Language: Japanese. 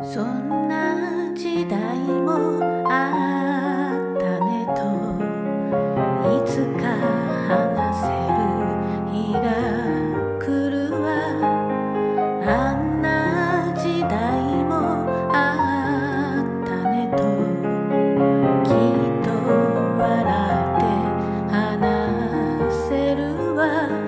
そんな時代もあったねと、いつか話せる日が来るわ。あんな時代もあったねと、きっと笑って話せるわ。